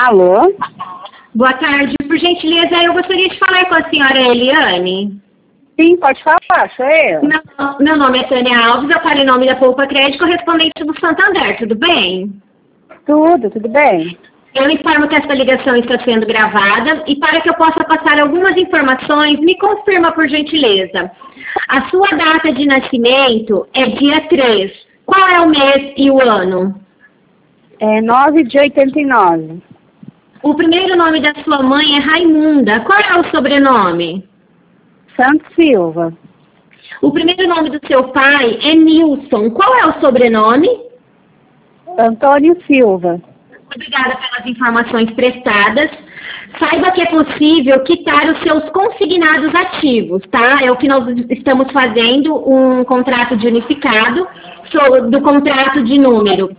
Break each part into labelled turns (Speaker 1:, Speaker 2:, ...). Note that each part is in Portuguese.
Speaker 1: Alô?
Speaker 2: Boa tarde. Por gentileza, eu gostaria de falar com a senhora Eliane.
Speaker 1: Sim, pode falar, sou eu.
Speaker 2: Meu nome é Tânia Alves, eu falo em nome da Poupa Crédito, correspondente do Santander, tudo bem?
Speaker 1: Tudo bem.
Speaker 2: Eu informo que essa ligação está sendo gravada e para que eu possa passar algumas informações, me confirma por gentileza. A sua data de nascimento é dia 3. Qual é o mês e o ano?
Speaker 1: É 9 de 89.
Speaker 2: O primeiro nome da sua mãe é Raimunda. Qual é o sobrenome?
Speaker 1: Santos Silva.
Speaker 2: O primeiro nome do seu pai é Nilson. Qual é o sobrenome?
Speaker 1: Antônio Silva.
Speaker 2: Obrigada pelas informações prestadas. Saiba que é possível quitar os seus consignados ativos, tá? É o que nós estamos fazendo, um contrato de unificado do contrato de número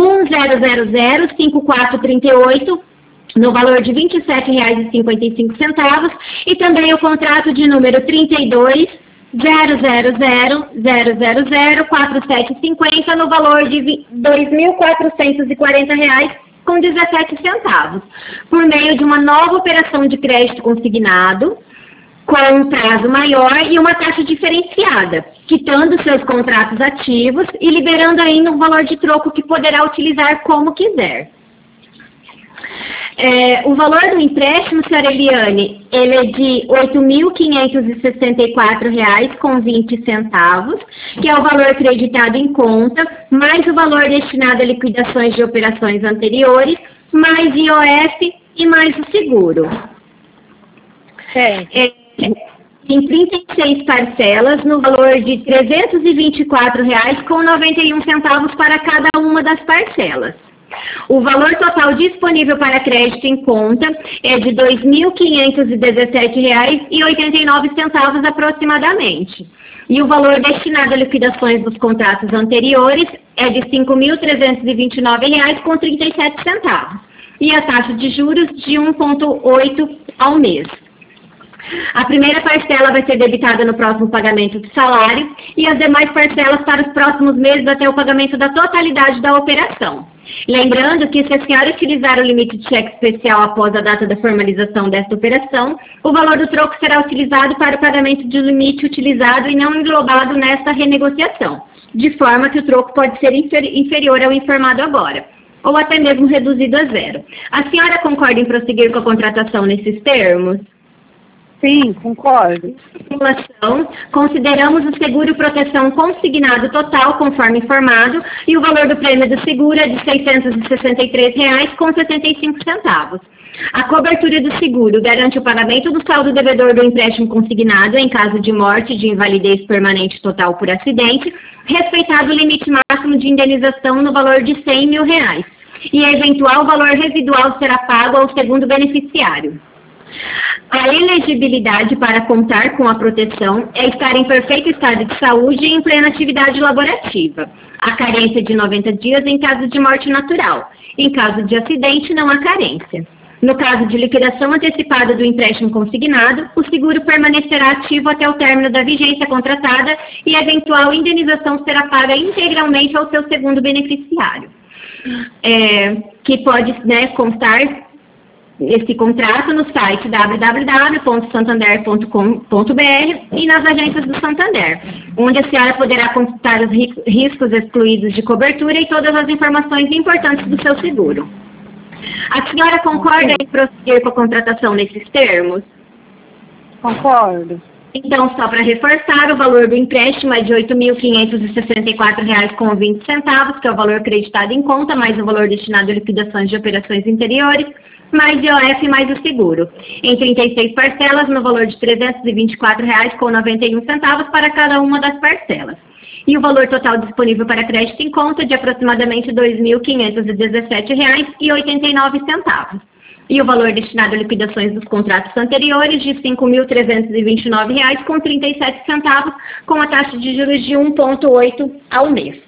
Speaker 2: 10005438, no valor de R$ 27,55, e também o contrato de número 32.000.000.4750, no valor de R$ 2.440,17, por meio de uma nova operação de crédito consignado, com um prazo maior e uma taxa diferenciada, quitando seus contratos ativos e liberando ainda um valor de troco que poderá utilizar como quiser. O valor do empréstimo, senhora Eliane, ele é de R$ 8.564,20, que é o valor creditado em conta, mais o valor destinado a liquidações de operações anteriores, mais IOF e mais o seguro. Em 36 parcelas, no valor de R$ 324,91 para cada uma das parcelas. O valor total disponível para crédito em conta é de R$ 2.517,89 aproximadamente. E o valor destinado a liquidações dos contratos anteriores é de R$ 5.329,37. E a taxa de juros de 1,8 ao mês. A primeira parcela vai ser debitada no próximo pagamento do salário e as demais parcelas para os próximos meses até o pagamento da totalidade da operação. Lembrando que se a senhora utilizar o limite de cheque especial após a data da formalização desta operação, o valor do troco será utilizado para o pagamento do limite utilizado e não englobado nesta renegociação, de forma que o troco pode ser inferior ao informado agora, ou até mesmo reduzido a zero. A senhora concorda em prosseguir com a contratação nesses termos?
Speaker 1: Sim, concordo.
Speaker 2: Consideramos o seguro proteção consignado total, conforme informado, e o valor do prêmio do seguro é de R$ 663,75. A cobertura do seguro garante o pagamento do saldo devedor do empréstimo consignado em caso de morte, de invalidez permanente total por acidente, respeitado o limite máximo de indenização no valor de R$ 100 mil, e eventual valor residual será pago ao segundo beneficiário. A elegibilidade para contar com a proteção é estar em perfeito estado de saúde e em plena atividade laborativa. A carência de 90 dias em caso de morte natural. Em caso de acidente, não há carência. No caso de liquidação antecipada do empréstimo consignado, o seguro permanecerá ativo até o término da vigência contratada e a eventual indenização será paga integralmente ao seu segundo beneficiário. Que pode, constar esse contrato no site www.santander.com.br e nas agências do Santander, onde a senhora poderá consultar os riscos excluídos de cobertura e todas as informações importantes do seu seguro. A senhora concorda em prosseguir com a contratação nesses termos?
Speaker 1: Concordo.
Speaker 2: Então, só para reforçar, o valor do empréstimo é de R$ 8.564,20, que é o valor acreditado em conta, mais o valor destinado a liquidações de operações interiores, mais IOF mais o seguro, em 36 parcelas, no valor de R$ 324,91 para cada uma das parcelas. E o valor total disponível para crédito em conta de aproximadamente R$ 2.517,89. E o valor destinado a liquidações dos contratos anteriores de R$ 5.329,37, com a taxa de juros de 1,8 ao mês.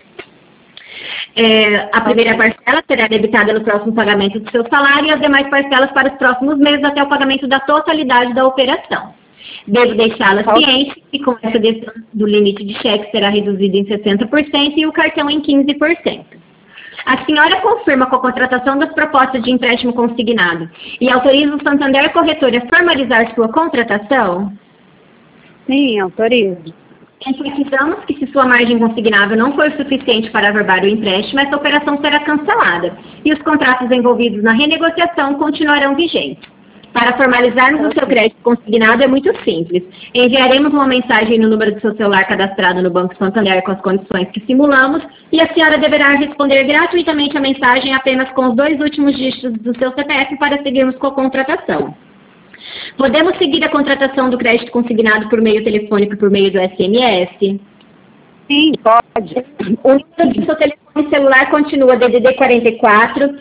Speaker 2: A primeira parcela será debitada no próximo pagamento do seu salário e as demais parcelas para os próximos meses até o pagamento da totalidade da operação. Devo deixá-la ciente que com essa decisão do limite de cheque será reduzido em 60% e o cartão em 15%. A senhora confirma com a contratação das propostas de empréstimo consignado e autoriza o Santander Corretora a formalizar sua contratação?
Speaker 1: Sim, autorizo.
Speaker 2: Enfatizamos que se sua margem consignável não for suficiente para averbar o empréstimo, essa operação será cancelada e os contratos envolvidos na renegociação continuarão vigentes. Para formalizarmos o seu crédito consignado é muito simples. Enviaremos uma mensagem no número do seu celular cadastrado no Banco Santander com as condições que simulamos e a senhora deverá responder gratuitamente a mensagem apenas com os 2 últimos dígitos do seu CPF para seguirmos com a contratação. Podemos seguir a contratação do crédito consignado por meio telefônico e por meio do SMS?
Speaker 1: Sim, pode.
Speaker 2: O número do seu telefone celular continua DDD 44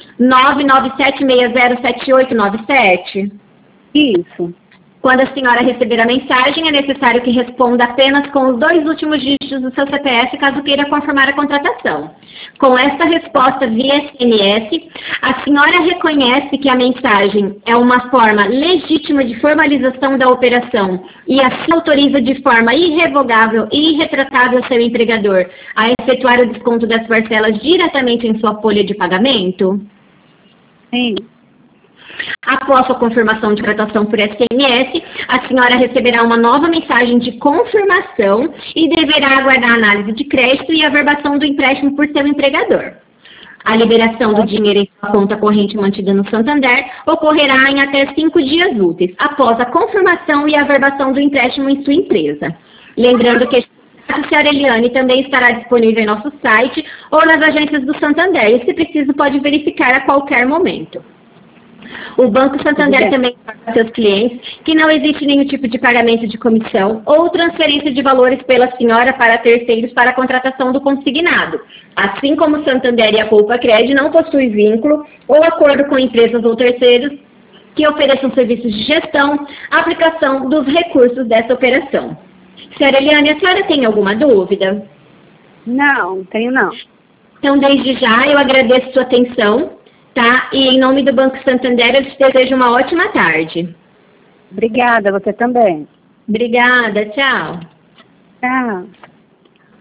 Speaker 2: 997607897?
Speaker 1: Isso.
Speaker 2: Quando a senhora receber a mensagem, é necessário que responda apenas com os 2 últimos dígitos do seu CPF, caso queira confirmar a contratação. Com esta resposta via SMS, a senhora reconhece que a mensagem é uma forma legítima de formalização da operação e assim autoriza de forma irrevogável e irretratável seu empregador a efetuar o desconto das parcelas diretamente em sua folha de pagamento?
Speaker 1: Sim.
Speaker 2: Após a confirmação de contratação por SMS, a senhora receberá uma nova mensagem de confirmação e deverá aguardar a análise de crédito e a averbação do empréstimo por seu empregador. A liberação do dinheiro em sua conta corrente mantida no Santander ocorrerá em até 5 dias úteis, após a confirmação e a averbação do empréstimo em sua empresa. Lembrando que a senhora Eliane também estará disponível em nosso site ou nas agências do Santander e, se preciso, pode verificar a qualquer momento. O Banco Santander também informa a seus clientes que não existe nenhum tipo de pagamento de comissão ou transferência de valores pela senhora para terceiros para a contratação do consignado. Assim como o Santander e a Poupa Cred não possuem vínculo ou acordo com empresas ou terceiros que ofereçam serviços de gestão, aplicação dos recursos dessa operação. Senhora Eliane, a senhora tem alguma dúvida?
Speaker 1: Não, tenho não.
Speaker 2: Então, desde já, eu agradeço sua atenção. Tá? E em nome do Banco Santander, eu te desejo uma ótima tarde.
Speaker 1: Obrigada, você também.
Speaker 2: Obrigada, tchau.
Speaker 1: Tchau.